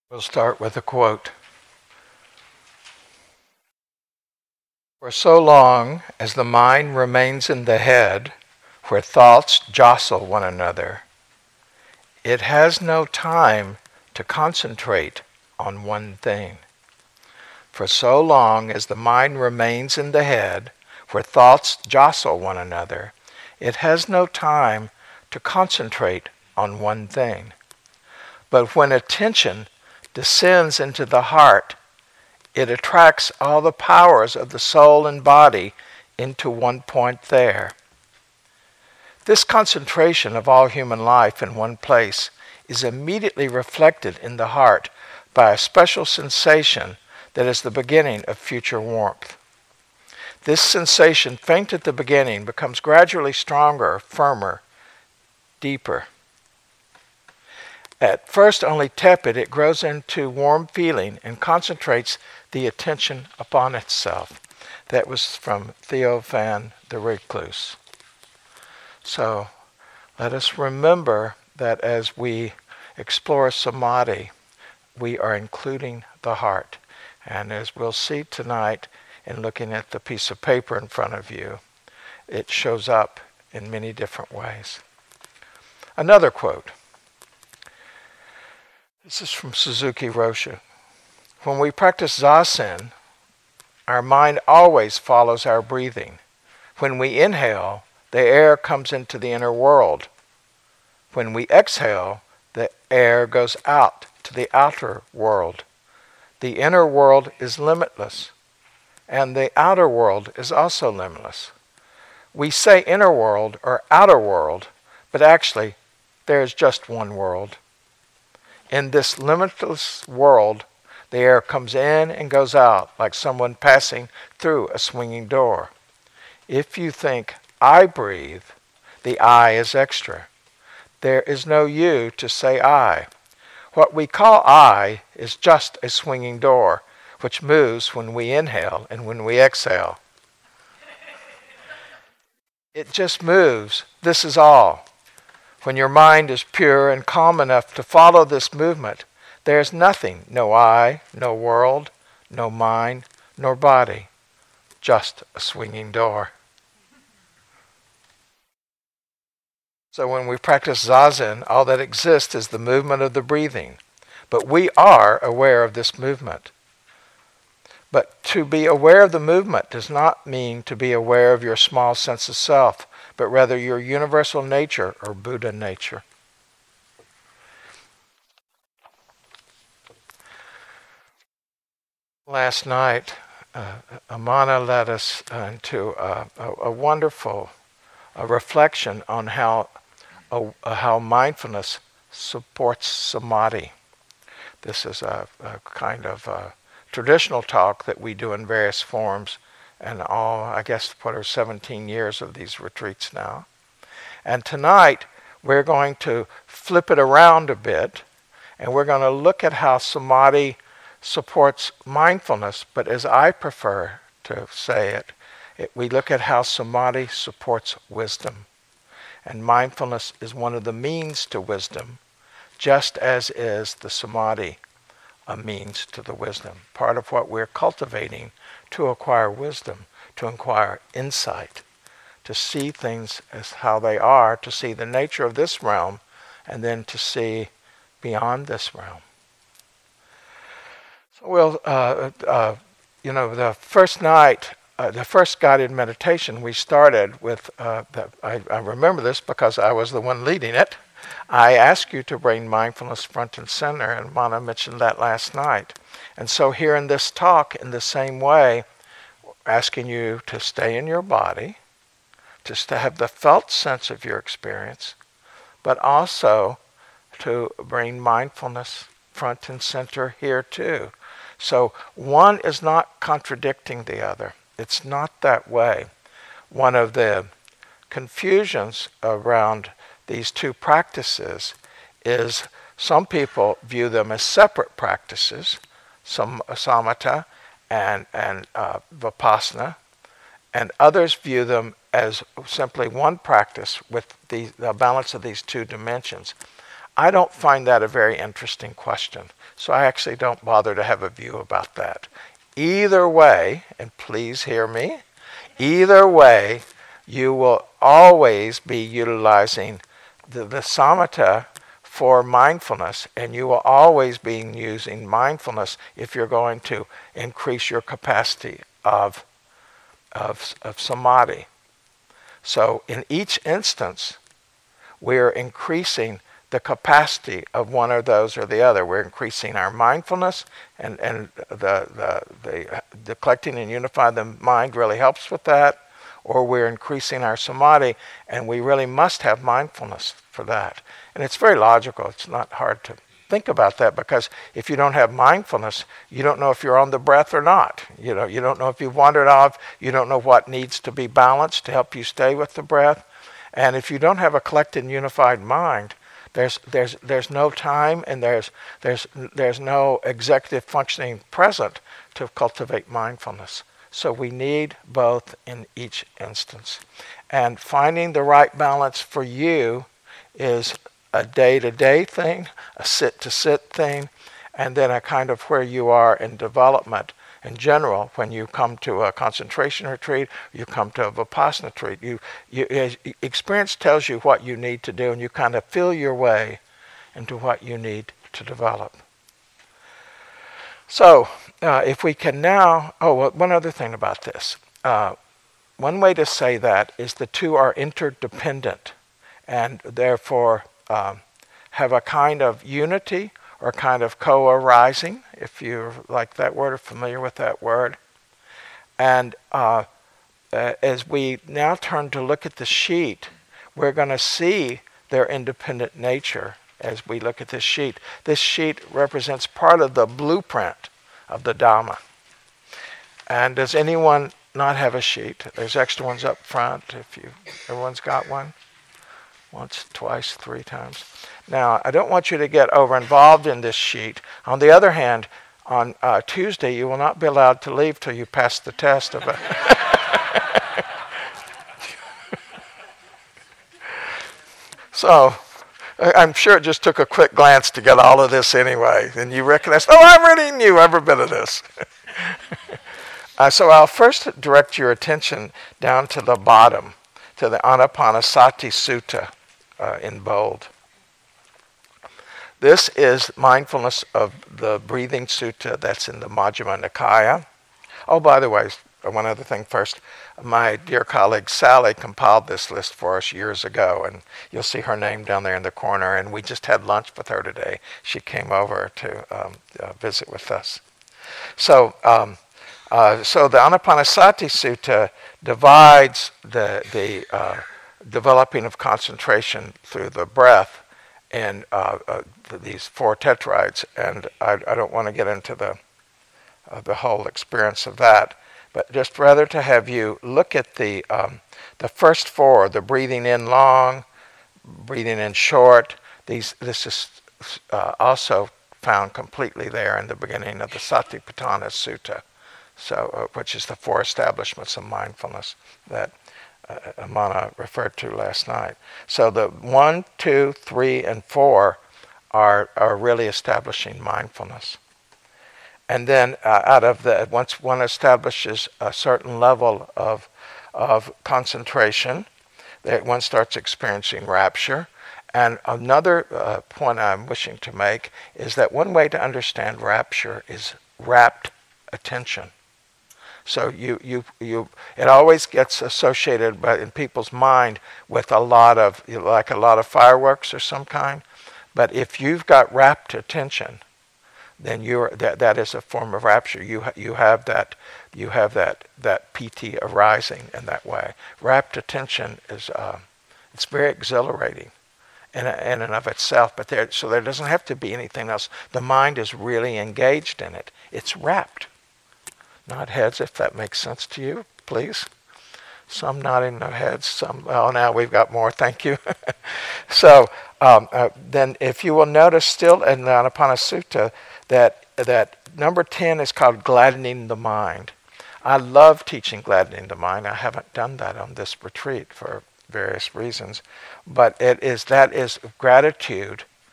We'll start with a quote. For so long as the mind remains in the head, where thoughts jostle one another, it has no time to concentrate on one thing. For so long as the mind remains in the head, where thoughts jostle one another, it has no time to concentrate on one thing. But when attention descends into the heart, it attracts all the powers of the soul and body into one point there. This concentration of all human life in one place is immediately reflected in the heart by a special sensation that is the beginning of future warmth. This sensation, faint at the beginning, becomes gradually stronger, firmer, deeper. At first only tepid, it grows into warm feeling and concentrates the attention upon itself. That was from Theophan the Recluse. So let us remember that as we explore samadhi, we are including the heart. And as we'll see tonight in looking at the piece of paper in front of you, it shows up in many different ways. Another quote. This is from Suzuki Roshi. When we practice zazen, our mind always follows our breathing. When we inhale, the air comes into the inner world. When we exhale, the air goes out to the outer world. The inner world is limitless, and the outer world is also limitless. We say inner world or outer world, but actually there is just one world. In this limitless world, the air comes in and goes out like someone passing through a swinging door. If you think, I breathe, the I is extra. There is no you to say I. What we call I is just a swinging door, which moves when we inhale and when we exhale. It just moves. This is all. When your mind is pure and calm enough to follow this movement, there is nothing, no I, no world, no mind, nor body, just a swinging door. So when we practice zazen, all that exists is the movement of the breathing. But we are aware of this movement. But to be aware of the movement does not mean to be aware of your small sense of self, but rather your universal nature or Buddha nature. Last night, Amana led us into a wonderful reflection on how mindfulness supports samadhi. This is a kind of traditional talk that we do in various forms, and all, I guess, 17 years of these retreats now. And tonight, we're going to flip it around a bit, and we're going to look at how samadhi supports mindfulness, but as I prefer to say it, we look at how samadhi supports wisdom. And mindfulness is one of the means to wisdom, just as is the samadhi a means to the wisdom. Part of what we're cultivating to acquire wisdom, to acquire insight, to see things as how they are, to see the nature of this realm, and then to see beyond this realm. So we'll, the first night, the first guided meditation, we started with, I remember this because I was the one leading it. I asked you to bring mindfulness front and center, and Mana mentioned that last night. And so here in this talk, in the same way, asking you to stay in your body, just to have the felt sense of your experience, but also to bring mindfulness front and center here too. So one is not contradicting the other. It's not that way. One of the confusions around these two practices is some people view them as separate practices, some samatha and vipassana, and others view them as simply one practice with the balance of these two dimensions. I don't find that a very interesting question. So I actually don't bother to have a view about that. Either way, and please hear me, either way, you will always be utilizing the samatha for mindfulness, and you will always be using mindfulness if you're going to increase your capacity of samadhi. So in each instance, we're increasing the capacity of one of those or the other. We're increasing our mindfulness, and the collecting and unifying the mind really helps with that, or we're increasing our samadhi, and we really must have mindfulness for that. And it's very logical. It's not hard to think about that, because if you don't have mindfulness, you don't know if you're on the breath or not. You don't know if you've wandered off. You don't know what needs to be balanced to help you stay with the breath. And if you don't have a collected and unified mind, there's no time, and there's no executive functioning present to cultivate mindfulness. So we need both in each instance. And finding the right balance for you is a day-to-day thing, a sit-to-sit thing, and then a kind of where you are in development in general. When you come to a concentration retreat, you come to a Vipassana retreat, experience tells you what you need to do, and you kind of feel your way into what you need to develop. So, if we can now, one other thing about this. One way to say that is the two are interdependent, and therefore have a kind of unity or a kind of co-arising, if you like that word or familiar with that word. And as we now turn to look at the sheet, we're going to see their independent nature as we look at this sheet. This sheet represents part of the blueprint of the Dhamma. And does anyone not have a sheet? There's extra ones up front. Everyone's got one? Once, twice, 3 times. Now, I don't want you to get over-involved in this sheet. On the other hand, on Tuesday, you will not be allowed to leave till you pass the test of it. So, I'm sure it just took a quick glance to get all of this anyway. And you recognize, I already knew every bit of this. So I'll first direct your attention down to the bottom, to the Anapanasati Sutta in bold. This is mindfulness of the breathing sutta that's in the Majjhima Nikaya. Oh, by the way, one other thing first. My dear colleague Sally compiled this list for us years ago, and you'll see her name down there in the corner, and we just had lunch with her today. She came over to visit with us. So the Anapanasati Sutta divides the developing of concentration through the breath in these 4 tetrads, and I don't want to get into the whole experience of that, but just rather to have you look at the first 4, the breathing in long, breathing in short. This is also found completely there in the beginning of the Satipatthana Sutta, which is the 4 establishments of mindfulness that Amana referred to last night. So the 1, 2, 3, and 4 are really establishing mindfulness. And then out of that, once one establishes a certain level of concentration, that one starts experiencing rapture. And another point I'm wishing to make is that one way to understand rapture is rapt attention. So it always gets associated in people's mind with a lot of fireworks of some kind. But if you've got rapt attention, then that is a form of rapture. You have that piti arising in that way. Rapt attention is it's very exhilarating in and of itself. But there doesn't have to be anything else. The mind is really engaged in it. It's rapt. Nod heads if that makes sense to you, please. Some nodding their heads. Some. Oh, now we've got more. Thank you. So then, if you will notice, still in the Anapanasutta, that number 10 is called gladdening the mind. I love teaching gladdening the mind. I haven't done that on this retreat for various reasons, but that is gratitude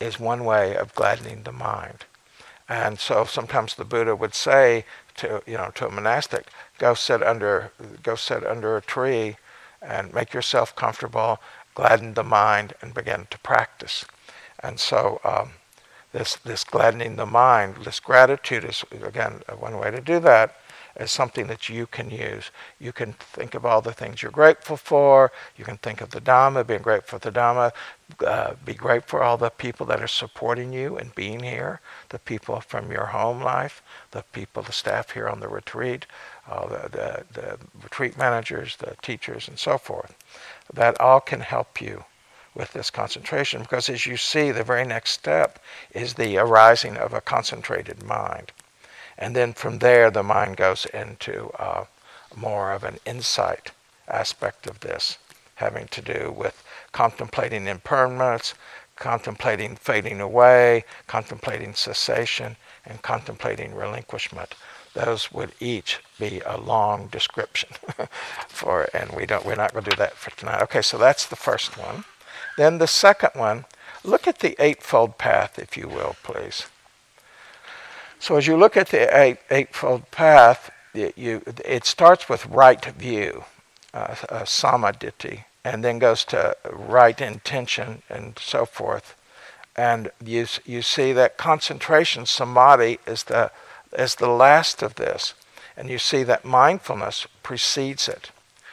is one way of gladdening the mind. And so sometimes the Buddha would say to a monastic, go sit under a tree and make yourself comfortable, gladden the mind, and begin to practice. And so this gladdening the mind, this gratitude is, again, one way to do that is something that you can use. You can think of all the things you're grateful for. You can think of the Dhamma, being grateful for the Dhamma. Be grateful for all the people that are supporting you and being here, the people from your home life, the people, the staff here on the retreat, the retreat managers, the teachers, and so forth. That all can help you with this concentration, because as you see, the very next step is the arising of a concentrated mind. And then from there, the mind goes into more of an insight aspect of this, having to do with contemplating impermanence, contemplating fading away, contemplating cessation, and contemplating relinquishment. Those would each be a long description and we're not going to do that for tonight. Okay, so that's the first one. Then the second one, look at the Eightfold Path, if you will, please. So as you look at the Eightfold Path, it starts with right view, samadhi, and then goes to right intention and so forth. And you see that concentration, samadhi, is the last of this. And you see that mindfulness precedes it.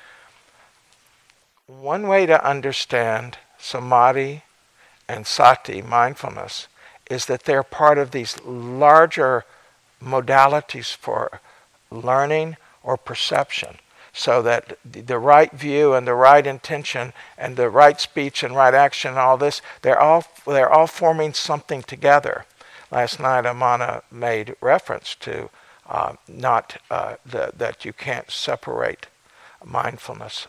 One way to understand samadhi and sati, mindfulness, is that they're part of these larger modalities for learning or perception, so that the right view and the right intention and the right speech and right action and all this, they're all forming something together. Last night Amana made reference to that you can't separate mindfulness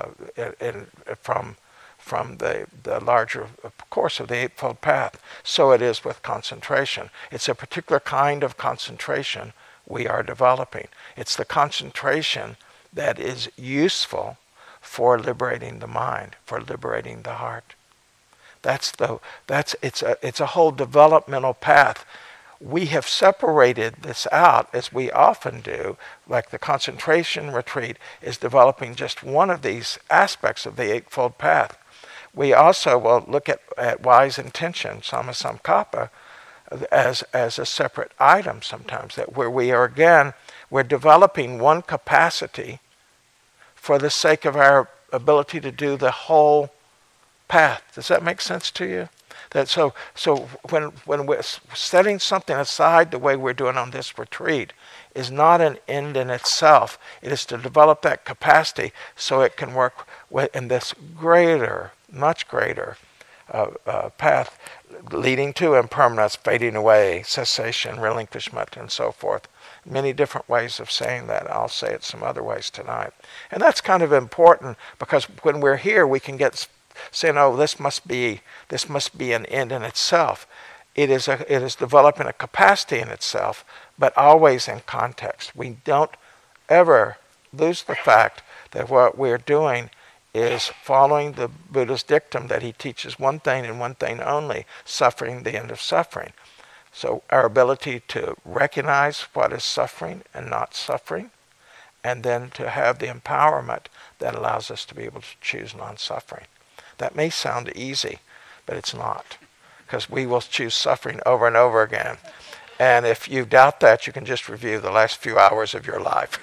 from the larger course of the Eightfold Path. So it is with concentration. It's a particular kind of concentration we are developing. It's the concentration that is useful for liberating the mind, for liberating the heart. It's a whole developmental path. We have separated this out, as we often do, like the concentration retreat is developing just one of these aspects of the Eightfold Path. We also will look at wise intention, sammasankappa, as a separate item sometimes, that where we're developing one capacity for the sake of our ability to do the whole path. Does that make sense to you? That so when we're setting something aside the way we're doing on this retreat is not an end in itself. It is to develop that capacity so it can work in this much greater path leading to impermanence, fading away, cessation, relinquishment, and so forth. Many different ways of saying that. I'll say it some other ways tonight. And that's kind of important, because when we're here, we can get saying, "Oh, this must be an end in itself." It is developing a capacity in itself, but always in context. We don't ever lose the fact that what we're doing is following the Buddha's dictum that he teaches one thing and one thing only, suffering, the end of suffering. So our ability to recognize what is suffering and not suffering, and then to have the empowerment that allows us to be able to choose non-suffering. That may sound easy, but it's not, because we will choose suffering over and over again. And if you doubt that, you can just review the last few hours of your life.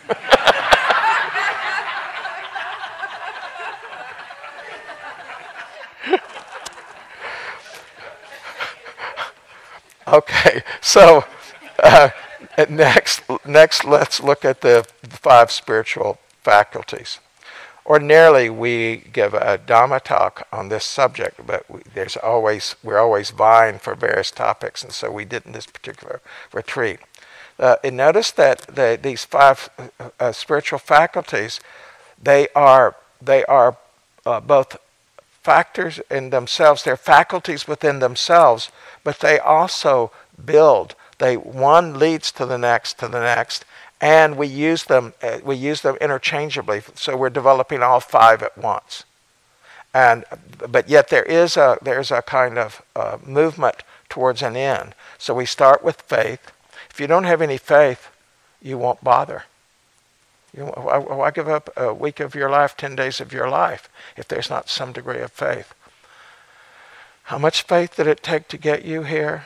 Okay, so next let's look at the 5 spiritual faculties. Ordinarily, we give a Dhamma talk on this subject, but we're always vying for various topics, and so we did in this particular retreat. And notice that these 5 spiritual faculties, they are both factors in themselves. They're faculties within themselves, but they also build. One leads to the next, and we use them interchangeably. So we're developing all 5 at once. But yet there's a kind of movement towards an end. So we start with faith. If you don't have any faith, you won't bother. Why give up a week of your life, 10 days of your life, if there's not some degree of faith? How much faith did it take to get you here?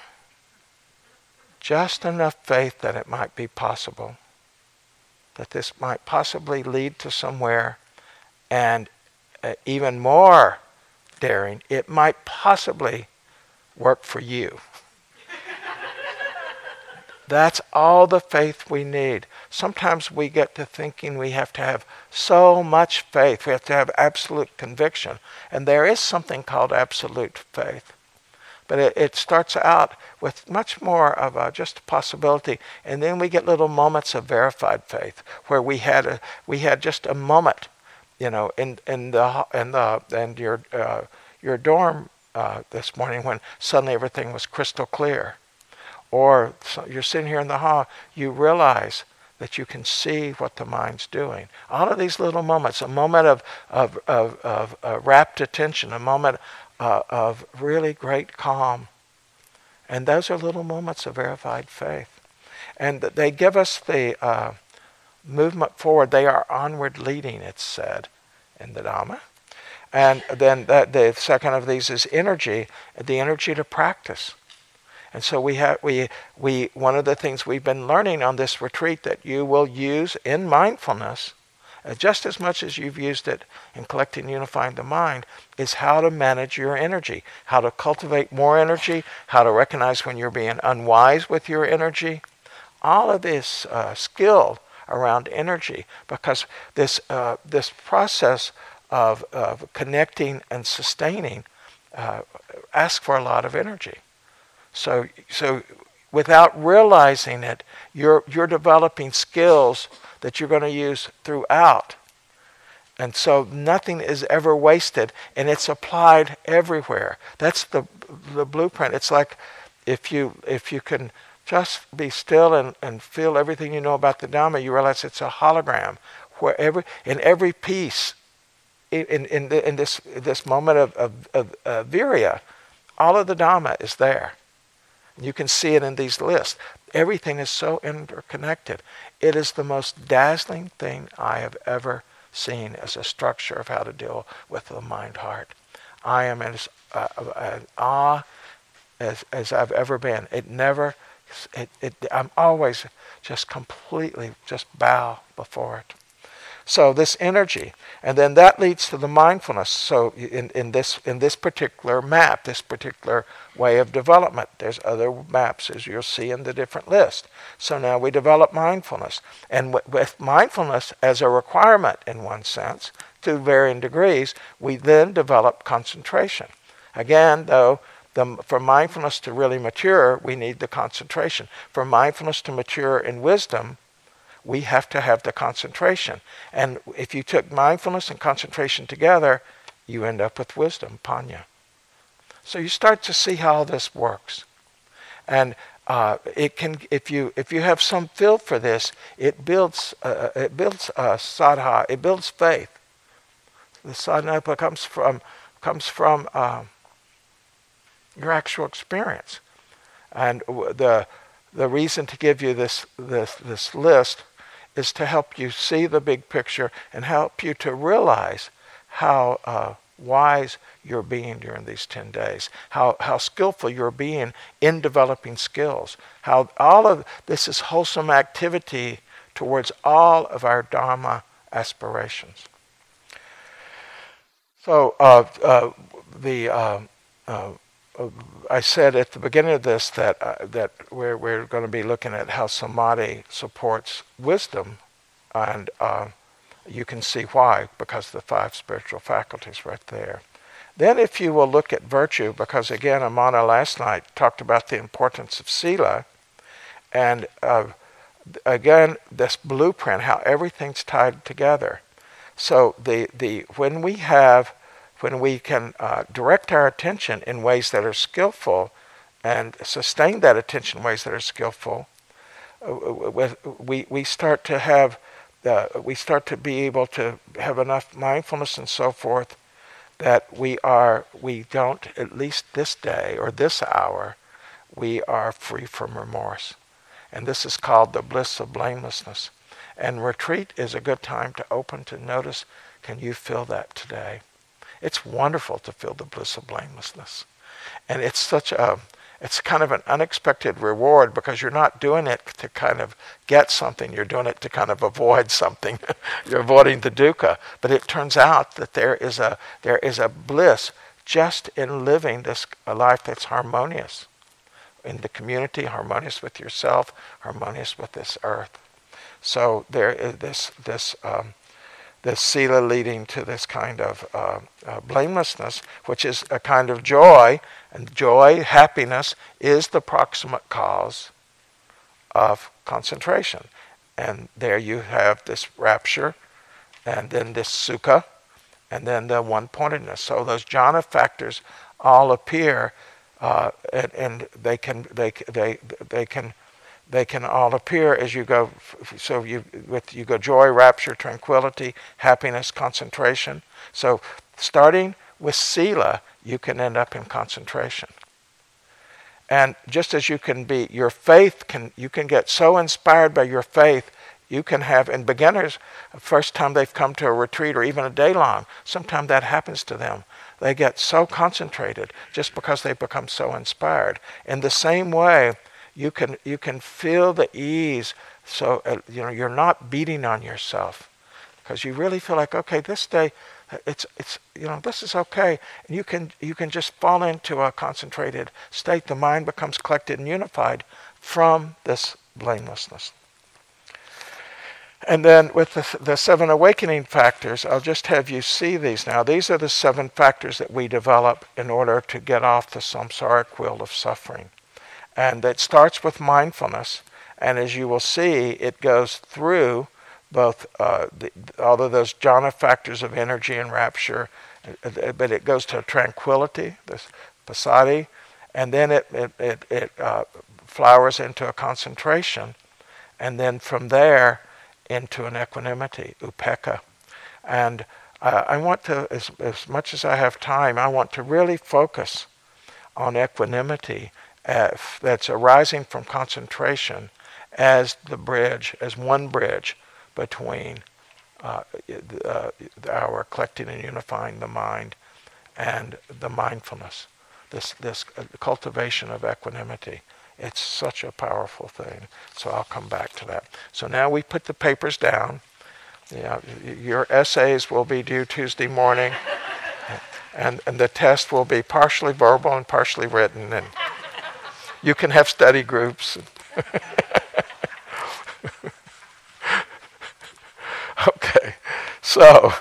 Just enough faith that it might be possible, that this might possibly lead to somewhere, and even more daring, it might possibly work for you. That's all the faith we need. Sometimes we get to thinking we have to have so much faith. We have to have absolute conviction. And there is something called absolute faith. But it starts out with much more of just a possibility. And then we get little moments of verified faith where we had just a moment, in your dorm this morning when suddenly everything was crystal clear. Or you're sitting here in the hall, you realize that you can see what the mind's doing. All of these little moments, a moment of rapt attention, a moment of really great calm. And those are little moments of verified faith. And they give us the movement forward. They are onward leading, it's said in the Dhamma. And then the second of these is energy, the energy to practice. And so we one of the things we've been learning on this retreat that you will use in mindfulness, just as much as you've used it in collecting, unifying the mind, is how to manage your energy, how to cultivate more energy, how to recognize when you're being unwise with your energy. All of this skill around energy, because this process of connecting and sustaining asks for a lot of energy. So without realizing it, you're developing skills that you're going to use throughout. And so nothing is ever wasted, and it's applied everywhere. That's the blueprint. It's like if you can just be still and feel everything you know about the Dhamma, you realize it's a hologram where in every piece, in this moment of virya, all of the Dhamma is there. You can see it in these lists. Everything is so interconnected. It is the most dazzling thing I have ever seen as a structure of how to deal with the mind-heart. I am as awe as I've ever been. I'm always just completely just bow before it. So this energy, and then that leads to the mindfulness. So in this particular map, this particular way of development, there's other maps as you'll see in the different list. So now we develop mindfulness, and with mindfulness as a requirement in one sense, to varying degrees, we then develop concentration. Again, though, for mindfulness to really mature, we need the concentration. For mindfulness to mature in wisdom, we have to have the concentration. And if you took mindfulness and concentration together, you end up with wisdom, panya. So you start to see how this works. And it can, if you have some feel for this, it builds sadhana, it builds faith. The sadhana comes from your actual experience. And the reason to give you this list is to help you see the big picture and help you to realize how wise you're being during these 10 days, how skillful you're being in developing skills, how all of this is wholesome activity towards all of our Dharma aspirations. So I said at the beginning of this that we're going to be looking at how samadhi supports wisdom, and you can see why, because the 5 spiritual faculties right there. Then if you will look at virtue, because again, Amana last night talked about the importance of sila, and again, this blueprint, how everything's tied together. So when we can direct our attention in ways that are skillful and sustain that attention in ways that are skillful, we start to be able to have enough mindfulness and so forth that we don't, at least this day or this hour, we are free from remorse. And this is called the bliss of blamelessness. And retreat is a good time to open to notice, can you feel that today? It's wonderful to feel the bliss of blamelessness. And it's kind of an unexpected reward, because you're not doing it to kind of get something, you're doing it to kind of avoid something. You're avoiding the dukkha. But it turns out that there is a bliss just in living a life that's harmonious in the community, harmonious with yourself, harmonious with this earth. So there is this sila leading to this kind of blamelessness, which is a kind of joy. And joy, happiness, is the proximate cause of concentration. And there you have this rapture, and then this sukha, and then the one-pointedness. So those jhana factors all appear, and they can all appear as you go. So you go joy, rapture, tranquility, happiness, concentration. So starting with sila, you can end up in concentration. And just as you can be, you can get so inspired by your faith, you can have, in beginners, the first time they've come to a retreat or even a day long, sometimes that happens to them. They get so concentrated just because they've become so inspired. In the same way, you can feel the ease, so you're not beating on yourself, because you really feel like, okay, this day, it's this is okay, and you can just fall into a concentrated state. The mind becomes collected and unified from this blamelessness. And then with the 7 awakening factors, I'll just have you see these now. These are the 7 factors that we develop in order to get off the samsaric wheel of suffering. And it starts with mindfulness, and as you will see, it goes through both all of those jhana factors of energy and rapture, but it goes to tranquility, this passaddhi, and then it flowers into a concentration, and then from there into an equanimity, upekkha. And I want to, as much as I have time, I want to really focus on equanimity that's arising from concentration as the bridge, as one bridge between our collecting and unifying the mind and the mindfulness, this cultivation of equanimity. It's such a powerful thing. So I'll come back to that. So now we put the papers down. Your essays will be due Tuesday morning, and the test will be partially verbal and partially written, and you can have study groups. Okay, so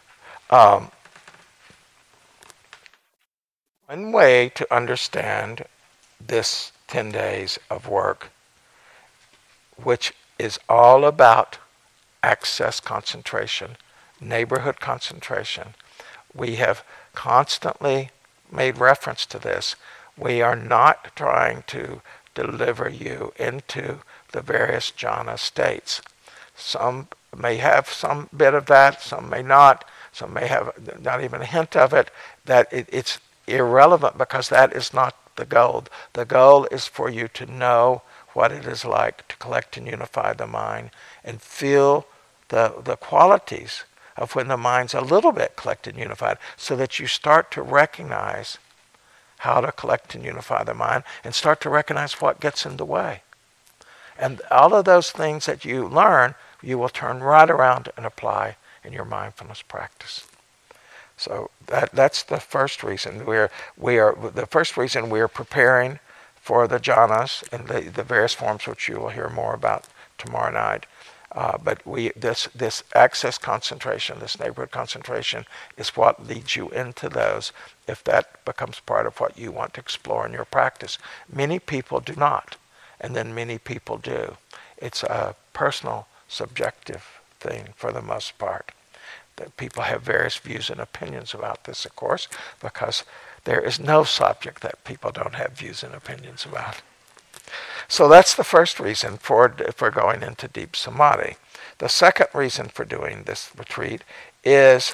one way to understand this 10 days of work, which is all about access concentration, neighborhood concentration. We have constantly made reference to this. We are not trying to deliver you into the various jhana states. Some may have some bit of that, some may not, some may have not even a hint of it. That it's irrelevant, because that is not the goal. The goal is for you to know what it is like to collect and unify the mind, and feel the qualities of when the mind's a little bit collected and unified, so that you start to recognize how to collect and unify the mind, and start to recognize what gets in the way. And all of those things that you learn, you will turn right around and apply in your mindfulness practice. So that's the first reason we are preparing for the jhanas and the various forms, which you will hear more about tomorrow night. But this access concentration, this neighborhood concentration, is what leads you into those, if that becomes part of what you want to explore in your practice. Many people do not, and then many people do. It's a personal, subjective thing for the most part. That people have various views and opinions about this, of course, because there is no subject that people don't have views and opinions about. So that's the first reason for going into deep samadhi. The second reason for doing this retreat is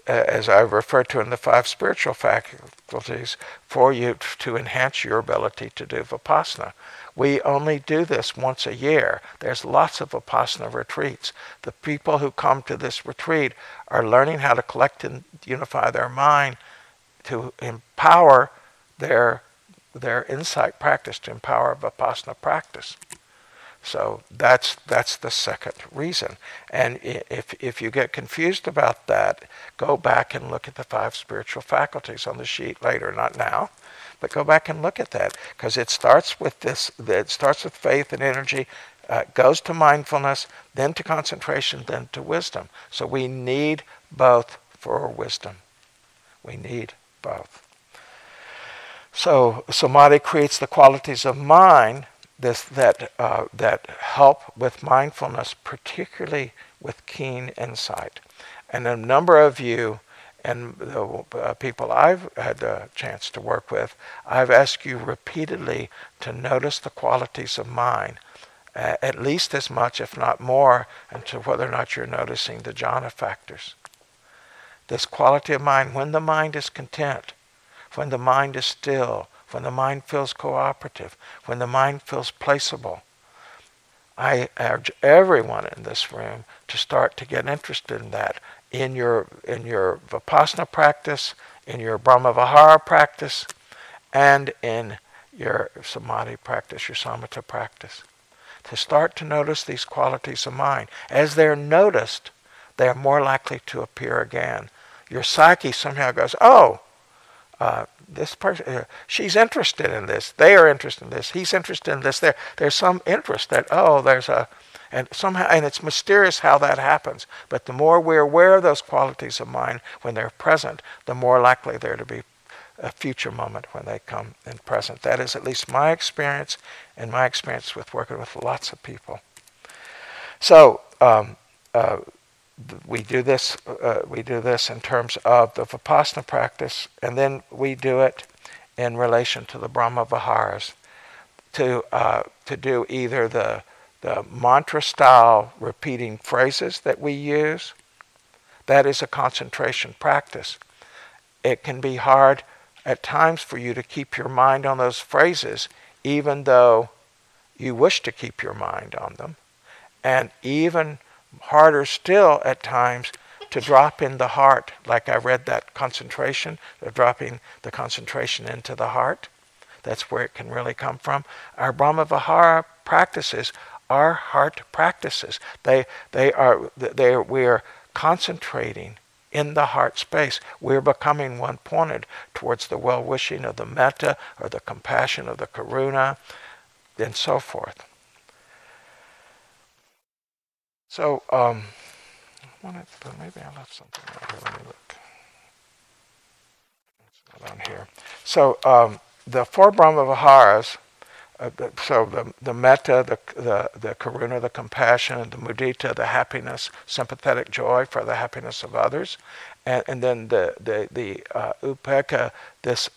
as I referred to in the 5 spiritual faculties, for you to enhance your ability to do Vipassana. We only do this once a year. There's lots of Vipassana retreats. The people who come to this retreat are learning how to collect and unify their mind to empower their insight practice, to empower Vipassana practice. So that's the second reason. And if you get confused about that, go back and look at the 5 spiritual faculties on the sheet later, not now, but go back and look at that, because it starts with this. It starts with faith and energy, goes to mindfulness, then to concentration, then to wisdom. So we need both for wisdom. We need both. So samadhi creates the qualities of mind that help with mindfulness, particularly with keen insight. And a number of you and the people I've had the chance to work with, I've asked you repeatedly to notice the qualities of mind, at least as much, if not more, into whether or not you're noticing the jhana factors. This quality of mind, when the mind is content, when the mind is still, when the mind feels cooperative, when the mind feels placeable. I urge everyone in this room to start to get interested in that in your Vipassana practice, in your Brahmavihara practice, and in your Samadhi practice, your Samatha practice. To start to notice these qualities of mind. As they're noticed, they are more likely to appear again. Your psyche somehow goes, oh, this person, she's interested in this. They are interested in this. He's interested in this. There's some interest that, and somehow, and it's mysterious how that happens. But the more we're aware of those qualities of mind when they're present, the more likely they're to be a future moment when they come in present. That is at least my experience, and my experience with working with lots of people. So, we do this in terms of the Vipassana practice, and then we do it in relation to the Brahmaviharas, to do either the mantra style repeating phrases that we use. That is a concentration practice. It can be hard at times for you to keep your mind on those phrases, even though you wish to keep your mind on them, and even harder still at times to drop in the heart, like I read that concentration, dropping the concentration into the heart. That's where it can really come from. Our Brahmavihara practices are heart practices. We're concentrating in the heart space. We're becoming one-pointed towards the well-wishing of the metta or the compassion of the karuna, and so forth. So, maybe I left something out here. Let me look. It's not on here. So, the 4 Brahmaviharas, so the metta, the karuna, the compassion, the mudita, the happiness, sympathetic joy for the happiness of others, and then the upekkha, this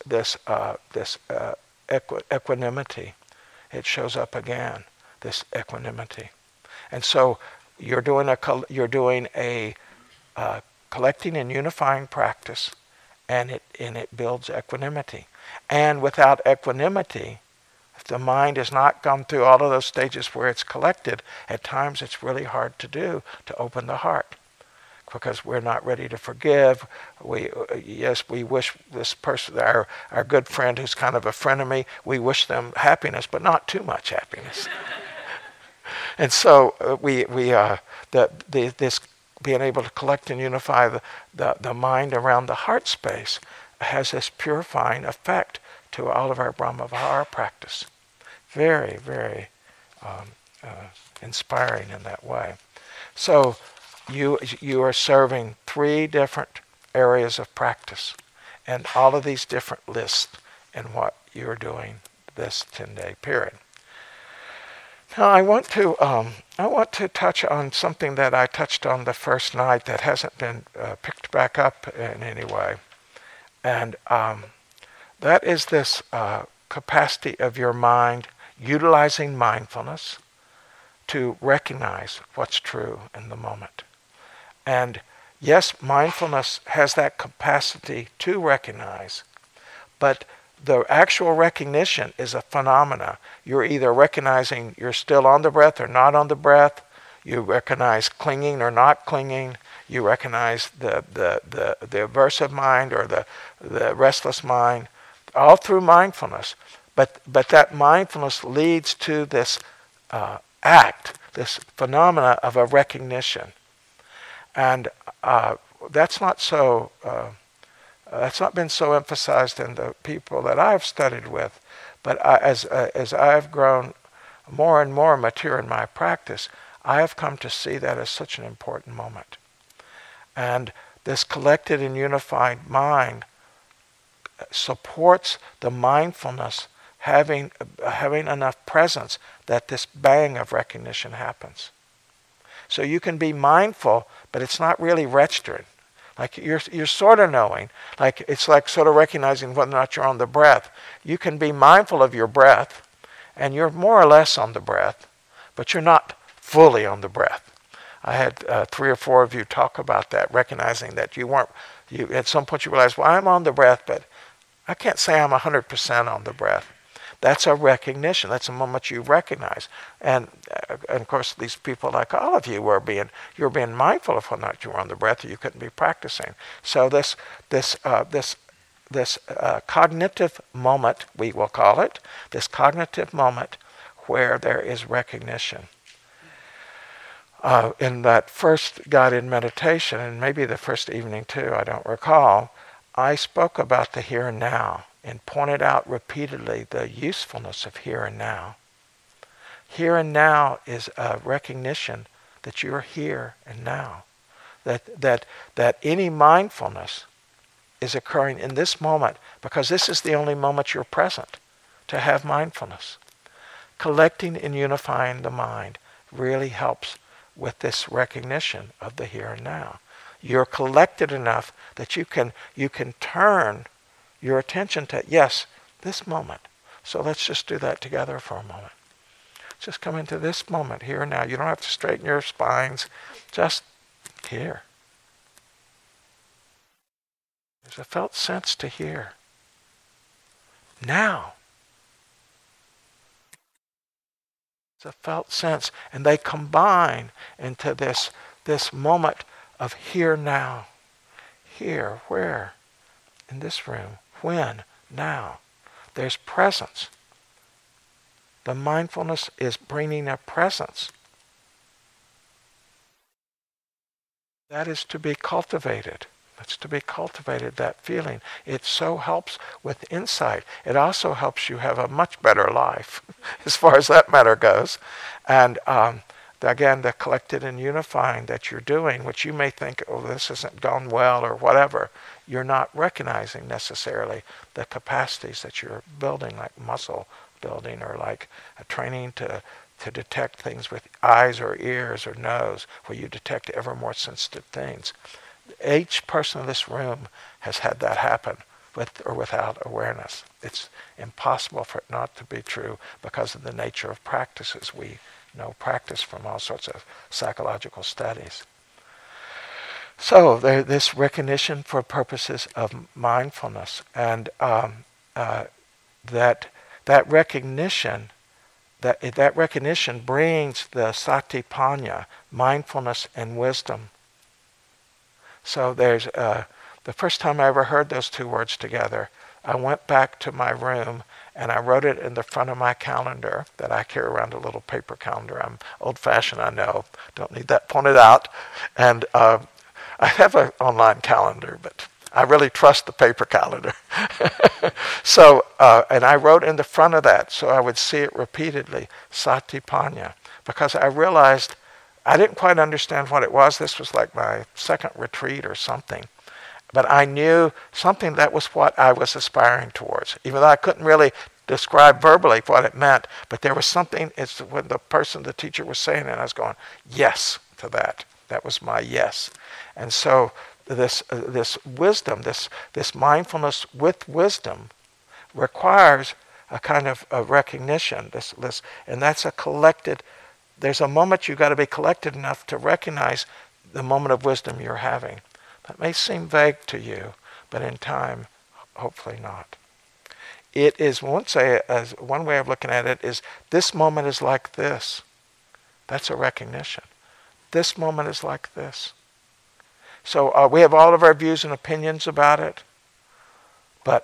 equanimity. It shows up again, this equanimity, and so. You're doing a collecting and unifying practice, and it builds equanimity. And without equanimity, if the mind has not gone through all of those stages where it's collected, at times it's really hard to do to open the heart, because we're not ready to forgive. We wish this person, our good friend who's kind of a frenemy, we wish them happiness, but not too much happiness. And so this being able to collect and unify the mind around the heart space has this purifying effect to all of our Brahmavihara practice. Very, very inspiring in that way. So you are serving 3 different areas of practice, and all of these different lists in what you're doing this 10-day period. Now I want to touch on something that I touched on the first night that hasn't been picked back up in any way, and that is this capacity of your mind utilizing mindfulness to recognize what's true in the moment. And Yes, mindfulness has that capacity to recognize, but the actual recognition is a phenomena. You're either recognizing you're still on the breath or not on the breath. You recognize clinging or not clinging. You recognize the aversive mind or the restless mind, all through mindfulness. But that mindfulness leads to this act, this phenomena of a recognition. And that's not so. That's not been so emphasized in the people that I've studied with, but as I've grown more and more mature in my practice, I have come to see that as such an important moment. And this collected and unified mind supports the mindfulness having enough presence that this bang of recognition happens. So you can be mindful, but it's not really registered. Like you're sort of knowing, like it's like sort of recognizing whether or not you're on the breath. You can be mindful of your breath, and you're more or less on the breath, but you're not fully on the breath. I had 3 or 4 of you talk about that, recognizing that you weren't. You at some point you realize, well, I'm on the breath, but I can't say I'm 100% on the breath. That's a recognition. That's a moment you recognize. And of course, these people like all of you you were being mindful of whether or not you were on the breath, or you couldn't be practicing. So this cognitive moment, we will call it, this cognitive moment where there is recognition. In that first guided meditation, and maybe the first evening too, I don't recall, I spoke about the here and now and pointed out repeatedly the usefulness of here and now. Here and now is a recognition that you're here and now. That any mindfulness is occurring in this moment, because this is the only moment you're present to have mindfulness. Collecting and unifying the mind really helps with this recognition of the here and now. You're collected enough that you can turn your attention to, yes, this moment. So let's just do that together for a moment. Just come into this moment here and now. You don't have to straighten your spines. Just here. There's a felt sense to hear. Now. It's a felt sense. And they combine into this moment of here now. Here, where? In this room. When? Now. There's presence. The mindfulness is bringing a presence. That is to be cultivated. That's to be cultivated, that feeling. It so helps with insight. It also helps you have a much better life, as far as that matter goes. And again, the collected and unifying that you're doing, which you may think, oh, this hasn't gone well or whatever, you're not recognizing necessarily the capacities that you're building, like muscle building or like a training to detect things with eyes or ears or nose, where you detect ever more sensitive things. Each person in this room has had that happen, with or without awareness. It's impossible for it not to be true because of the nature of practices. We know practice from all sorts of psychological studies. So this recognition for purposes of mindfulness, and that recognition brings the satipanya, mindfulness and wisdom. So there's the first time I ever heard those two words together, I went back to my room and I wrote it in the front of my calendar that I carry around, a little paper calendar. I'm old-fashioned, I know. Don't need that pointed out. And I have an online calendar, but I really trust the paper calendar. So, and I wrote in the front of that so I would see it repeatedly, Satipanya, because I realized I didn't quite understand what it was. This was like my second retreat or something. But I knew something that was what I was aspiring towards, even though I couldn't really describe verbally what it meant. But there was something, it's when the teacher was saying it, I was going, yes to that. That was my yes. And so this wisdom, this mindfulness with wisdom requires a kind of a recognition. And that's a collected, there's a moment you've got to be collected enough to recognize the moment of wisdom you're having. That may seem vague to you, but in time, hopefully not. It is, as one way of looking at it is, this moment is like this. That's a recognition. This moment is like this. So we have all of our views and opinions about it, but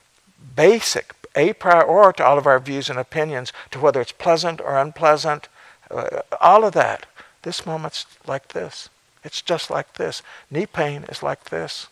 a priori to all of our views and opinions, to whether it's pleasant or unpleasant, all of that, this moment's like this. It's just like this. Knee pain is like this.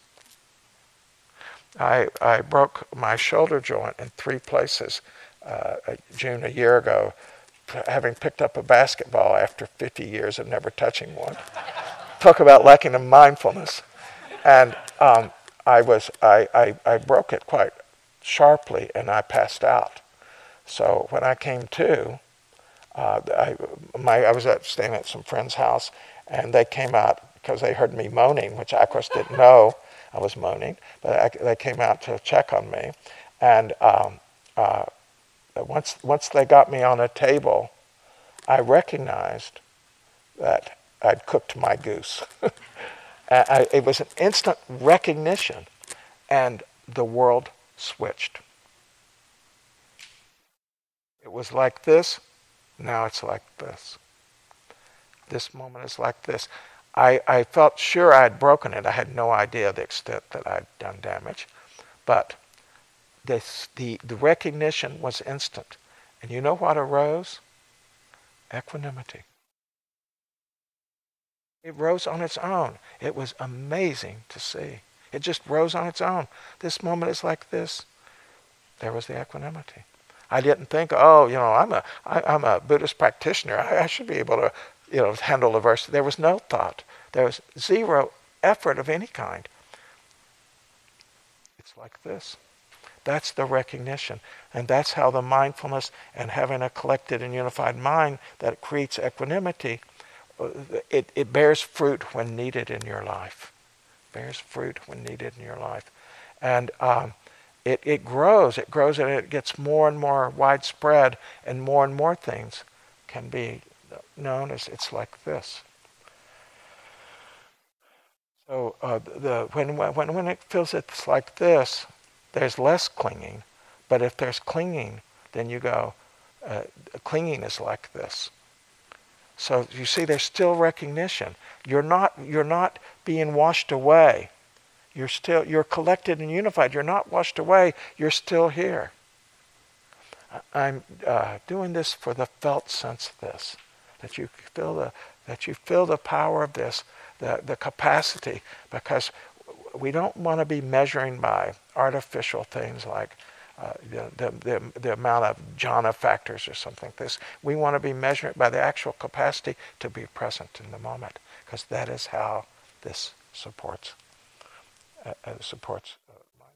I broke my shoulder joint in 3 places June a year ago, having picked up a basketball after 50 years of never touching one. Talk about lacking of mindfulness. And I broke it quite sharply, and I passed out. So when I came to, I was staying at some friend's house, and they came out because they heard me moaning, which I, of course, didn't know I was moaning, but they came out to check on me. And once they got me on a table, I recognized that I'd cooked my goose. It was an instant recognition, and the world switched. It was like this, now it's like this. This moment is like this. I felt sure I had broken it. I had no idea the extent that I'd done damage. But the recognition was instant. And you know what arose? Equanimity. It rose on its own. It was amazing to see. It just rose on its own. This moment is like this. There was the equanimity. I didn't think, I'm a Buddhist practitioner. I should be able to, handle the verse. There was no thought. There was zero effort of any kind. It's like this. That's the recognition. And that's how the mindfulness and having a collected and unified mind that creates equanimity, it bears fruit when needed in your life. Bears fruit when needed in your life. And it grows. It grows and it gets more and more widespread, and more things can be known as it's like this. So when it feels it's like this, there's less clinging. But if there's clinging, then you go, clinging is like this. So you see, there's still recognition. You're not being washed away. You're collected and unified. You're not washed away. You're still here. I'm doing this for the felt sense of this, that you feel the power of this, the capacity, because we don't want to be measuring by artificial things like the amount of jhana factors or something like this. We want to be measuring by the actual capacity to be present in the moment, because that is how this supports mind.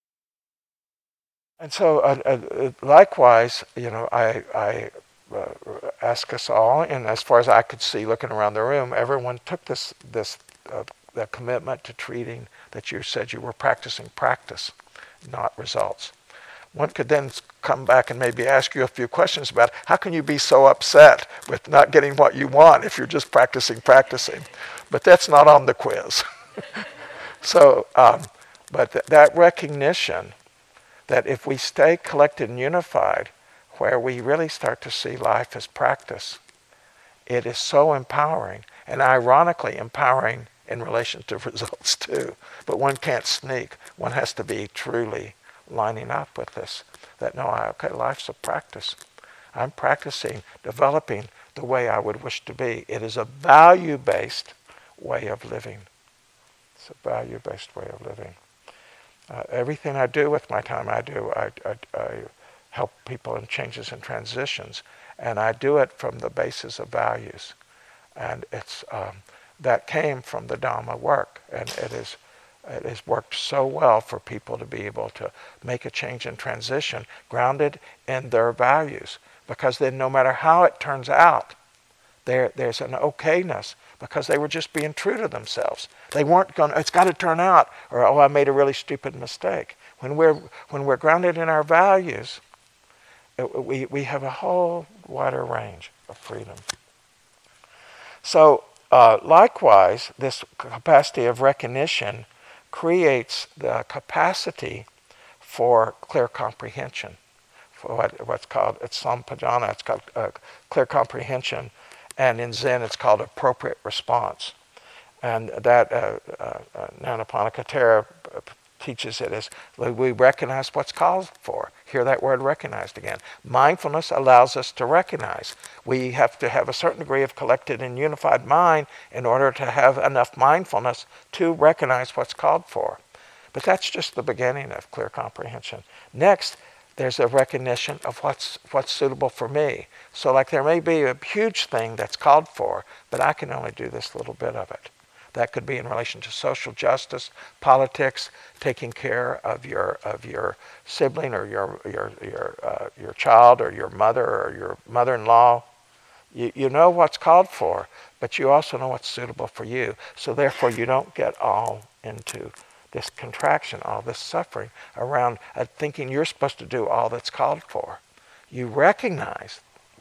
And so, likewise, I ask us all, and as far as I could see, looking around the room, everyone took the commitment to treating that you said you were practicing practice, not results. One could then come back and maybe ask you a few questions about how can you be so upset with not getting what you want if you're just practicing. But that's not on the quiz. So, but that recognition that if we stay collected and unified, where we really start to see life as practice, it is so empowering, and ironically empowering in relation to results too. But one can't sneak. One has to be truly lining up with this. That life's a practice. I'm practicing, developing the way I would wish to be. It is a value-based way of living. It's a value-based way of living. Everything I do with my time, I help people in changes and transitions, and I do it from the basis of values. And it's that came from the Dhamma work, and it has worked so well for people to be able to make a change and transition grounded in their values, because then no matter how it turns out, there's an okayness, because they were just being true to themselves. They weren't going, it's got to turn out, or I made a really stupid mistake. When we're grounded in our values, we have a whole wider range of freedom. So likewise, this capacity of recognition creates the capacity for clear comprehension, for what's called, it's sampajana, it's called clear comprehension, and in Zen it's called appropriate response. And that Nyanaponika Thera teaches it as we recognize what's called for. Hear that word recognized again. Mindfulness allows us to recognize. We have to have a certain degree of collected and unified mind in order to have enough mindfulness to recognize what's called for. But that's just the beginning of clear comprehension. Next, there's a recognition of what's suitable for me. So like there may be a huge thing that's called for, but I can only do this little bit of it. That could be in relation to social justice, politics, taking care of your sibling or your child or your mother or your mother-in-law. You know what's called for, but you also know what's suitable for you. So therefore you don't get all into this contraction, all this suffering around thinking you're supposed to do all that's called for. You recognize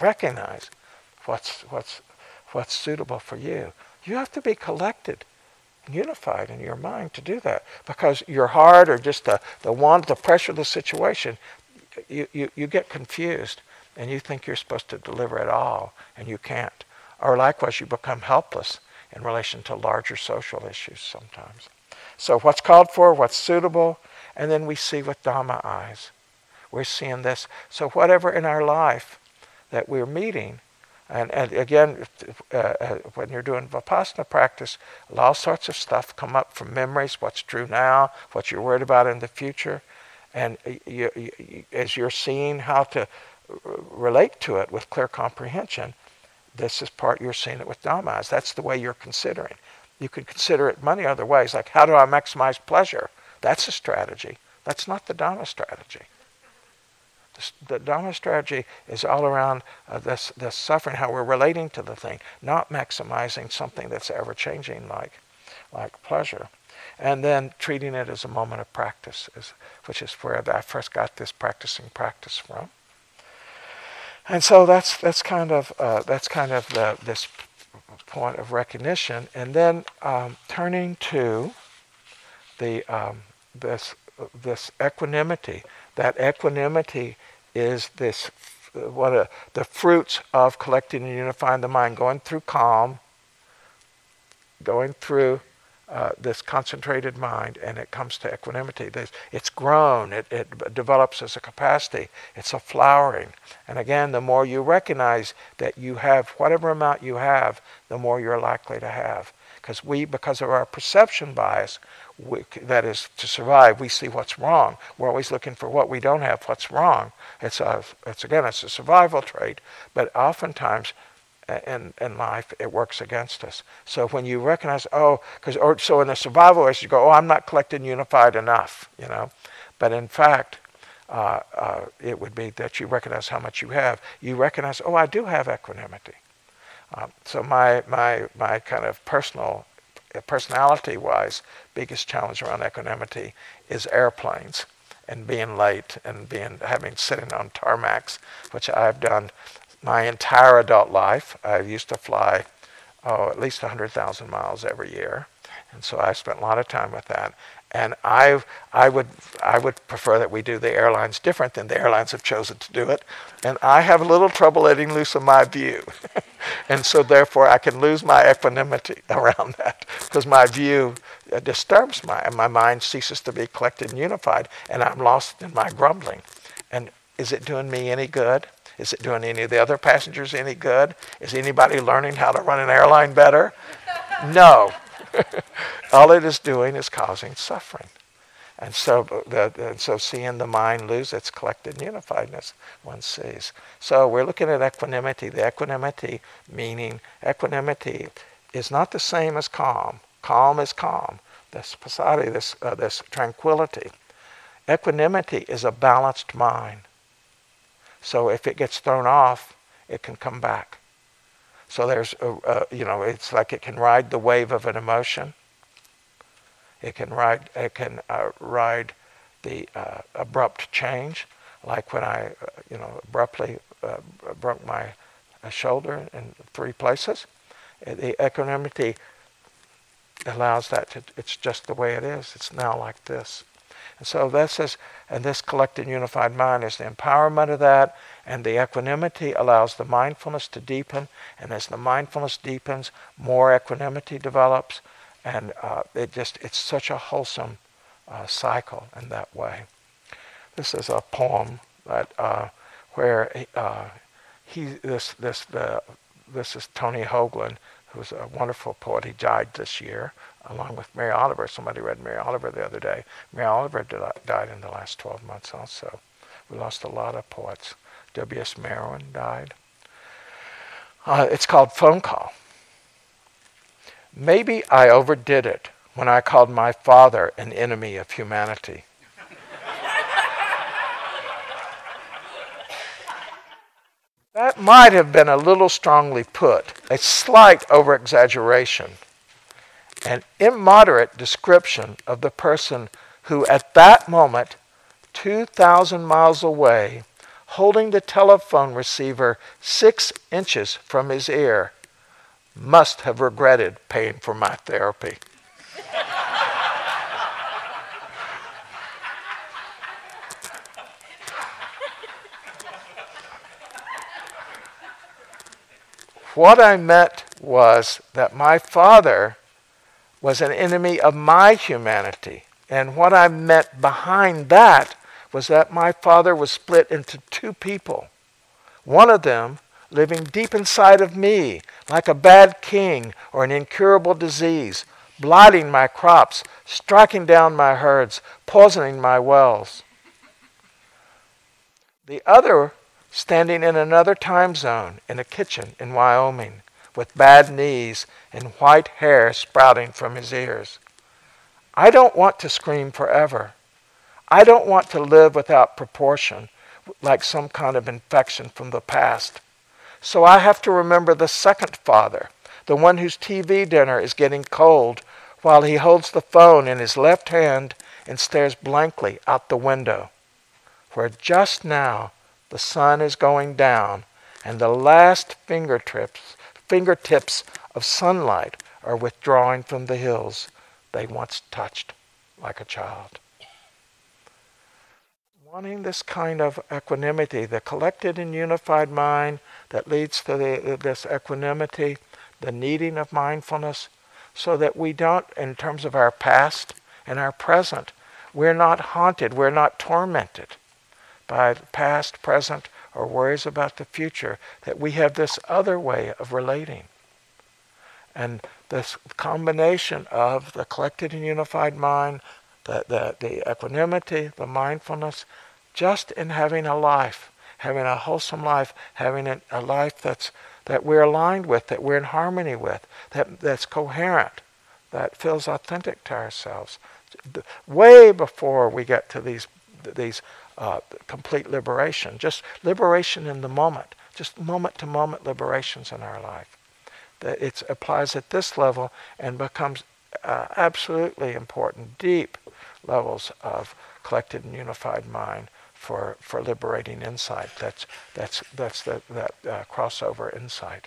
what's suitable for you. You have to be collected, unified in your mind to do that, because your heart or just the pressure of the situation, you get confused and you think you're supposed to deliver it all and you can't. Or likewise, you become helpless in relation to larger social issues sometimes. So what's called for, what's suitable, and then we see with Dhamma eyes. We're seeing this. So whatever in our life that we're meeting, and again, when you're doing Vipassana practice, all sorts of stuff come up from memories, what's true now, what you're worried about in the future. And as you're seeing how to relate to it with clear comprehension, this is part you're seeing it with Dhamma eyes. That's the way you're considering. You could consider it many other ways, like how do I maximize pleasure? That's a strategy. That's not the Dhamma strategy. The Dhamma strategy is all around this suffering, how we're relating to the thing, not maximizing something that's ever-changing like pleasure. And then treating it as a moment of practice, which is where I first got this practicing practice from. And so that's kind of this point of recognition, and then turning to the this equanimity. That equanimity is the fruits of collecting and unifying the mind, going through calm, going through this concentrated mind, and it comes to equanimity. It's grown, it develops as a capacity, it's a flowering. And again, the more you recognize that you have whatever amount you have, the more you're likely to have. Because of our perception bias, that is, to survive, we see what's wrong. We're always looking for what we don't have, what's wrong. It's a survival trait, but oftentimes in life, it works against us. So when you recognize, so in a survival race, you go, I'm not collected and unified enough, But in fact, it would be that you recognize how much you have. You recognize, I do have equanimity. So my kind of personality-wise, biggest challenge around equanimity is airplanes and being late and sitting on tarmacs, which I've done my entire adult life. I used to fly, at least 100,000 miles every year, and so I spent a lot of time with that. And I would prefer that we do the airlines different than the airlines have chosen to do it. And I have a little trouble letting loose of my view. And so therefore I can lose my equanimity around that, because my view disturbs my mind ceases to be collected and unified, and I'm lost in my grumbling. And is it doing me any good? Is it doing any of the other passengers any good? Is anybody learning how to run an airline better? No. All it is doing is causing suffering. And so seeing the mind lose its collected unifiedness, one sees. So we're looking at equanimity. The equanimity is not the same as calm. Calm is calm. This passaddhi, this tranquility. Equanimity is a balanced mind. So if it gets thrown off, it can come back. So there's, it's like it can ride the wave of an emotion. It can ride the abrupt change, like when I, abruptly broke my shoulder in 3 places. The equanimity allows that it's just the way it is. It's now like this. And so this collected unified mind is the empowerment of that, and the equanimity allows the mindfulness to deepen, and as the mindfulness deepens, more equanimity develops, and it's such a wholesome cycle in that way. This is a poem that where this is Tony Hoagland, who's a wonderful poet. He died this year, along with Mary Oliver. Somebody read Mary Oliver the other day. Mary Oliver died in the last 12 months also. We lost a lot of poets. W.S. Merwin died. It's called Phone Call. Maybe I overdid it when I called my father an enemy of humanity. That might have been a little strongly put, a slight over-exaggeration, an immoderate description of the person who at that moment, 2,000 miles away, holding the telephone receiver 6 inches from his ear, must have regretted paying for my therapy. What I meant was that my father was an enemy of my humanity. And what I meant behind that was that my father was split into 2 people. One of them living deep inside of me, like a bad king or an incurable disease, blighting my crops, striking down my herds, poisoning my wells. The other standing in another time zone in a kitchen in Wyoming with bad knees and white hair sprouting from his ears. I don't want to scream forever. I don't want to live without proportion, like some kind of infection from the past. So I have to remember the second father, the one whose TV dinner is getting cold while he holds the phone in his left hand and stares blankly out the window, where just now the sun is going down and the last fingertips of sunlight are withdrawing from the hills they once touched like a child. Wanting this kind of equanimity, the collected and unified mind that leads to this equanimity, the needing of mindfulness, so that we don't, in terms of our past and our present, we're not haunted, we're not tormented by the past, present, or worries about the future, that we have this other way of relating. And this combination of the collected and unified mind, the equanimity, the mindfulness, just in having a life, having a wholesome life, having a life that we're aligned with, that we're in harmony with, that's coherent, that feels authentic to ourselves. Way before we get to these complete liberation, just liberation in the moment, just moment-to-moment liberations in our life. That it applies at this level and becomes absolutely important, deep levels of collected and unified mind for liberating insight. That's that crossover insight.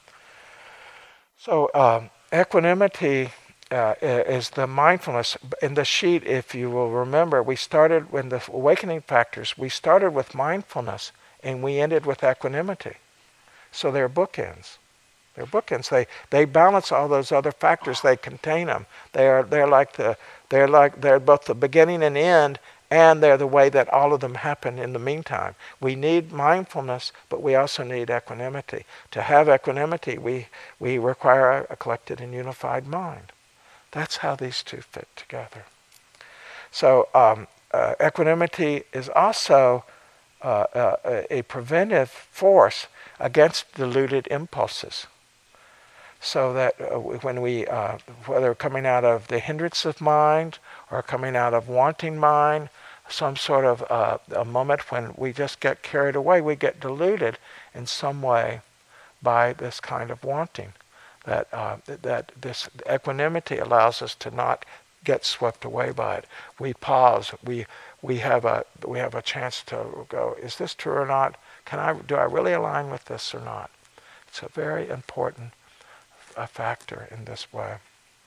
So equanimity is the mindfulness. In the sheet, if you will remember, we started when the awakening factors, we started with mindfulness and we ended with equanimity. So they're bookends. They're bookends. They balance all those other factors. They contain them. They're both the beginning and end, and they're the way that all of them happen in the meantime. We need mindfulness, but we also need equanimity. To have equanimity, we require a collected and unified mind. That's how these two fit together. So equanimity is also a preventive force against deluded impulses. So that when we, whether coming out of the hindrance of mind or coming out of wanting mind, some sort of a moment when we just get carried away, we get deluded in some way by this kind of wanting. That this equanimity allows us to not get swept away by it. We pause. We have a chance to go, is this true or not? Do I really align with this or not? It's a very important a factor in this way.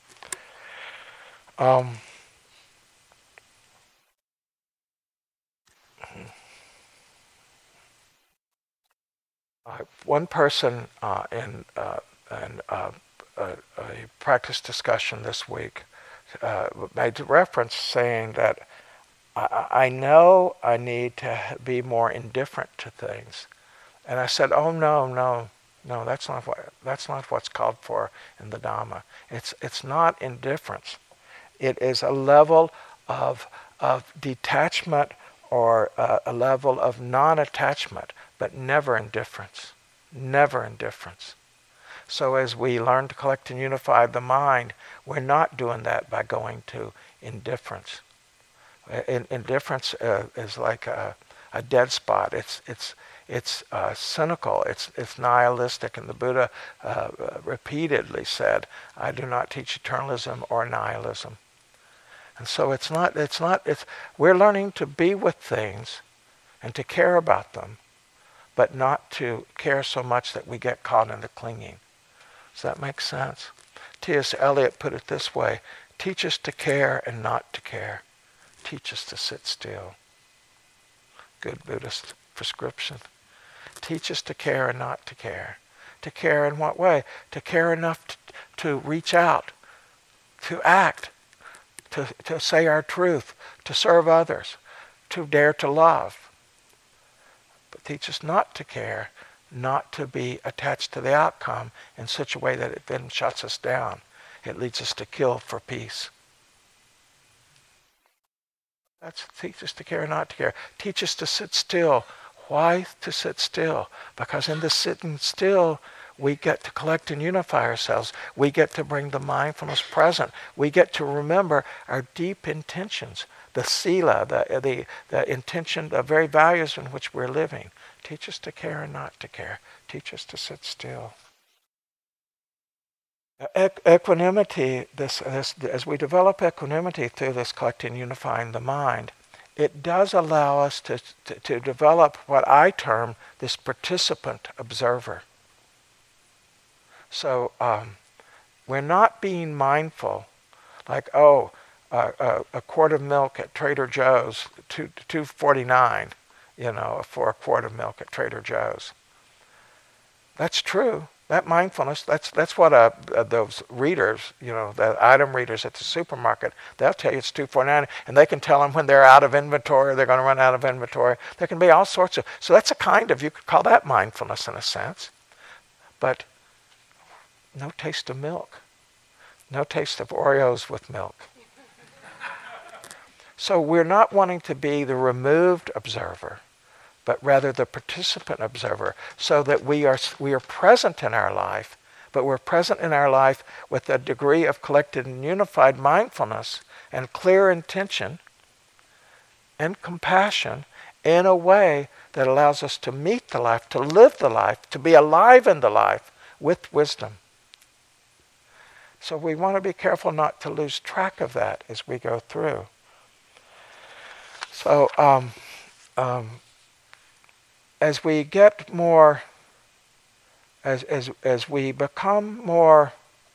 One person in a practice discussion this week made reference saying that I know I need to be more indifferent to things. And I said, oh, no, that's not what's called for in the Dhamma. It's not indifference. It is a level of detachment or a level of non-attachment, but never indifference. Never indifference. So as we learn to collect and unify the mind, we're not doing that by going to indifference. Indifference is like a dead spot. It's cynical. It's nihilistic. And the Buddha repeatedly said, "I do not teach eternalism or nihilism." And so we're learning to be with things and to care about them, but not to care so much that we get caught in the clinging. Does that make sense? T.S. Eliot put it this way: teach us to care and not to care. Teach us to sit still. Good Buddhist prescription. Teach us to care and not to care. To care in what way? To care enough to reach out, to act, to say our truth, to serve others, to dare to love. But teach us not to care, not to be attached to the outcome in such a way that it then shuts us down. It leads us to kill for peace. That's teach us to care, not to care. Teach us to sit still. Why to sit still? Because in the sitting still, we get to collect and unify ourselves. We get to bring the mindfulness present. We get to remember our deep intentions, the sila, the intention, the very values in which we're living. Teach us to care and not to care. Teach us to sit still. Equanimity, as we develop equanimity through this collecting and unifying the mind, it does allow us to develop what I term this participant observer. So we're not being mindful, like, a quart of milk at Trader Joe's, $2.49, for a quart of milk at Trader Joe's. That's true. That mindfulness, that's what those readers, the item readers at the supermarket, they'll tell you it's $2.49, and they can tell them when they're out of inventory, or they're going to run out of inventory. There can be all sorts of, so that's you could call that mindfulness in a sense. But no taste of milk. No taste of Oreos with milk. So we're not wanting to be the removed observer, but rather the participant observer, so that we are present in our life, but we're present in our life with a degree of collected and unified mindfulness and clear intention and compassion in a way that allows us to meet the life, to live the life, to be alive in the life with wisdom. So we want to be careful not to lose track of that as we go through. So as we get more, as we become more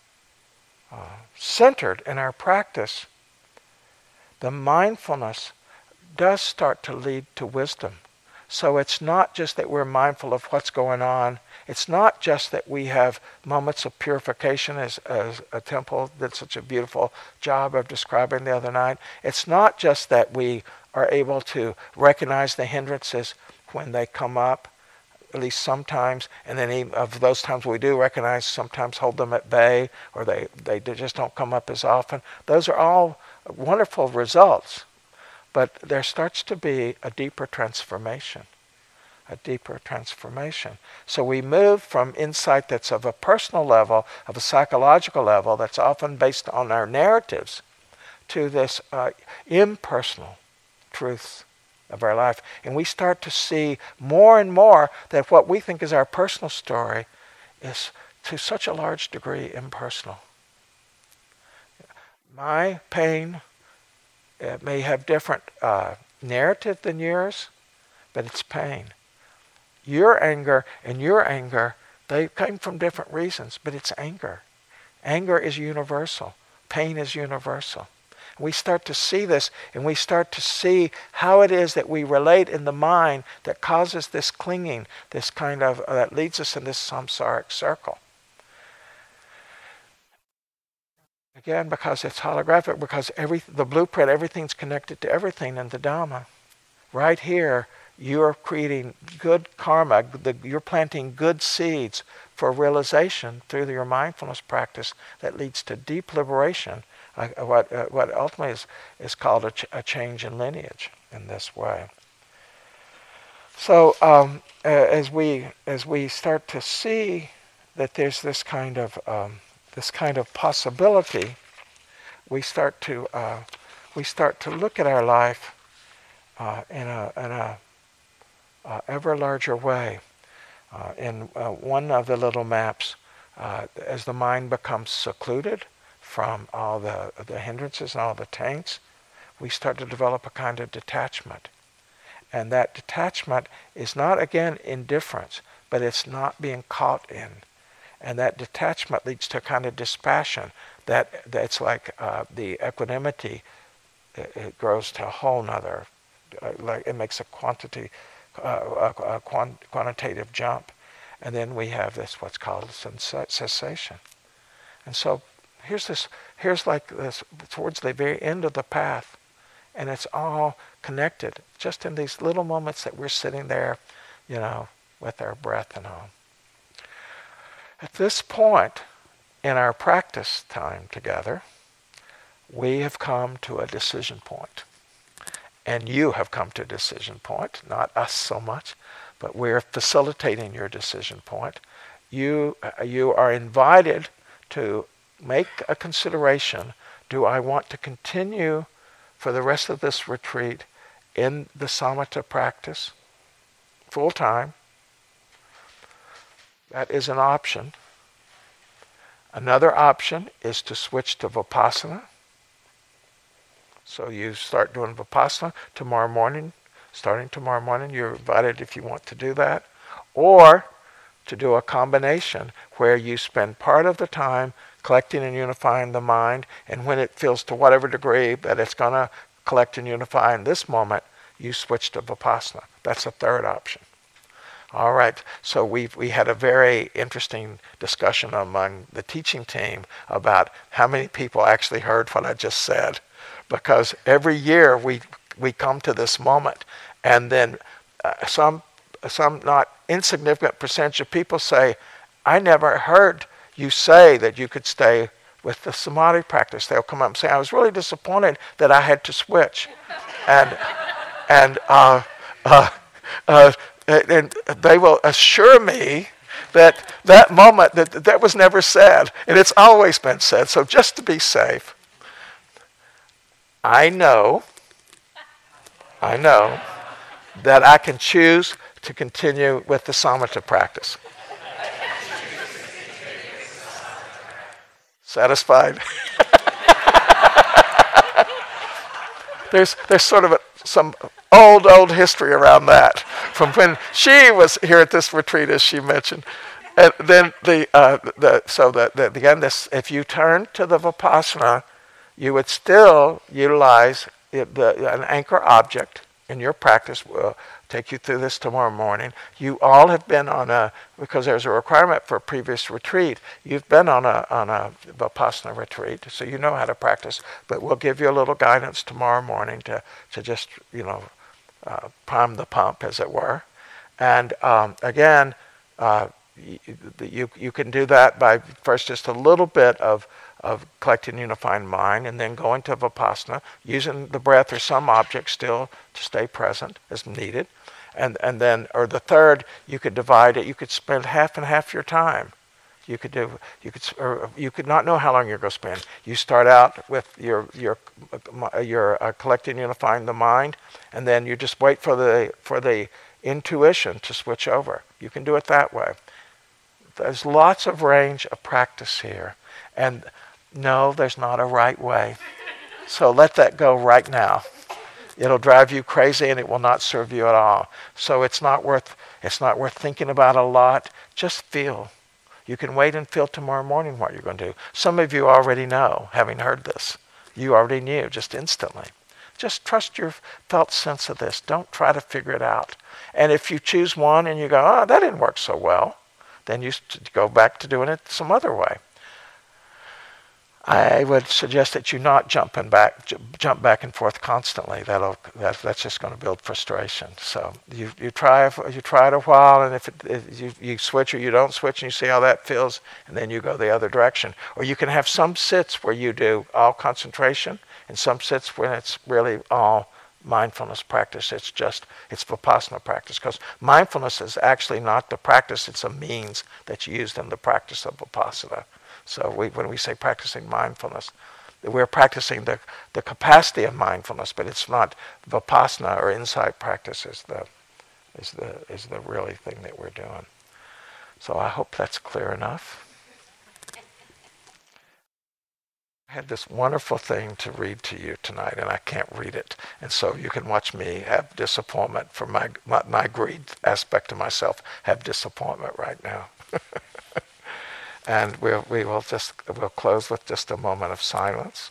centered in our practice, the mindfulness does start to lead to wisdom. So it's not just that we're mindful of what's going on. It's not just that we have moments of purification, as a temple did such a beautiful job of describing the other night. It's not just that we are able to recognize the hindrances when they come up, at least sometimes, and then even of those times we do recognize, sometimes hold them at bay, or they just don't come up as often. Those are all wonderful results. But there starts to be a deeper transformation. So we move from insight that's of a personal level, of a psychological level, that's often based on our narratives, to this impersonal truth of our life. And we start to see more and more that what we think is our personal story is to such a large degree impersonal. My pain, it may have different narrative than yours, but it's pain. Your anger and your anger, they came from different reasons, but it's anger. Anger is universal. Pain is universal. We start to see this, and we start to see how it is that we relate in the mind that causes this clinging, this kind of, that leads us in this samsaric circle. Again, because it's holographic, because the blueprint, everything's connected to everything in the Dhamma. Right here, you're creating good karma, you're planting good seeds for realization through your mindfulness practice that leads to deep liberation, what ultimately is called a change in lineage in this way. So as we start to see that there's this kind of possibility, we start to look at our life in a ever larger way. In one of the little maps, as the mind becomes secluded from all the hindrances and all the taints, we start to develop a kind of detachment. And that detachment is not, again, indifference, but it's not being caught in. And that detachment leads to a kind of dispassion. That's like the equanimity, it grows to a whole nother, like it makes a quantitative jump. And then we have this, what's called cessation. And so here's like this, towards the very end of the path, and it's all connected, just in these little moments that we're sitting there, with our breath and all. At this point in our practice time together, we have come to a decision point. And you have come to a decision point, not us so much, but we're facilitating your decision point. You are invited to make a consideration. Do I want to continue for the rest of this retreat in the samatha practice full time? That is an option. Another option is to switch to vipassana. So you start doing vipassana tomorrow morning. Starting tomorrow morning, you're invited if you want to do that. Or to do a combination where you spend part of the time collecting and unifying the mind, and when it feels to whatever degree that it's going to collect and unify in this moment, you switch to vipassana. That's a third option. All right, so we had a very interesting discussion among the teaching team about how many people actually heard what I just said. Because every year we come to this moment, and then some not insignificant percentage of people say, I never heard you say that you could stay with the samadhi practice. They'll come up and say, I was really disappointed that I had to switch. And they will assure me that moment, that was never said. And it's always been said. So just to be safe, I know that I can choose to continue with the samatha practice. Satisfied? There's sort of some old history around that from when she was here at this retreat, as she mentioned. And then if you turn to the vipassana, you would still utilize an anchor object in your practice. We'll take you through this tomorrow morning. You all have been because there's a requirement for a previous retreat, you've been on a Vipassana retreat, so you know how to practice, but we'll give you a little guidance tomorrow morning to just, prime the pump, as it were. And again, you can do that by first just a little bit of collecting unifying mind, and then going to Vipassana, using the breath or some object still to stay present as needed. And then, or the third, you could divide it. You could spend half and half your time. You could not know how long you're going to spend. You start out with your collecting, unifying the mind, and then you just wait for the intuition to switch over. You can do it that way. There's lots of range of practice here, and no, there's not a right way. So let that go right now. It'll drive you crazy, and it will not serve you at all. So it's not worth thinking about a lot. Just feel. You can wait until tomorrow morning what you're going to do. Some of you already know, having heard this. You already knew just instantly. Just trust your felt sense of this. Don't try to figure it out. And if you choose one and you go, oh, that didn't work so well, then you go back to doing it some other way. I would suggest that you not jump back and forth constantly. That's just going to build frustration. So you try it a while, and if you switch or you don't switch, and you see how that feels, and then you go the other direction. Or you can have some sits where you do all concentration, and some sits when it's really all mindfulness practice. It's Vipassana practice, because mindfulness is actually not the practice; it's a means that's used in the practice of Vipassana. So when we say practicing mindfulness, we're practicing the capacity of mindfulness, but it's not Vipassana or insight practice is the really thing that we're doing. So I hope that's clear enough. I had this wonderful thing to read to you tonight, and I can't read it. And so you can watch me have disappointment for my greed aspect of myself, have disappointment right now. And we'll close with just a moment of silence.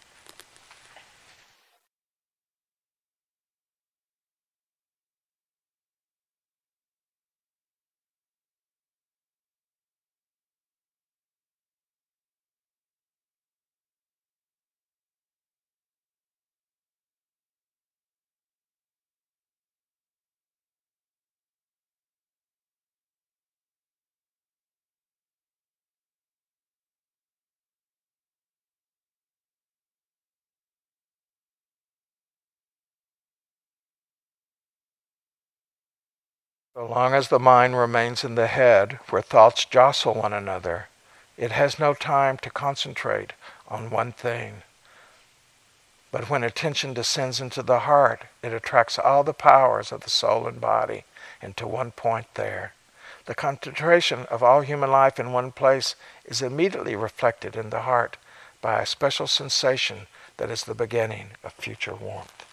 So long as the mind remains in the head, where thoughts jostle one another, it has no time to concentrate on one thing. But when attention descends into the heart, it attracts all the powers of the soul and body into one point there. The concentration of all human life in one place is immediately reflected in the heart by a special sensation that is the beginning of future warmth.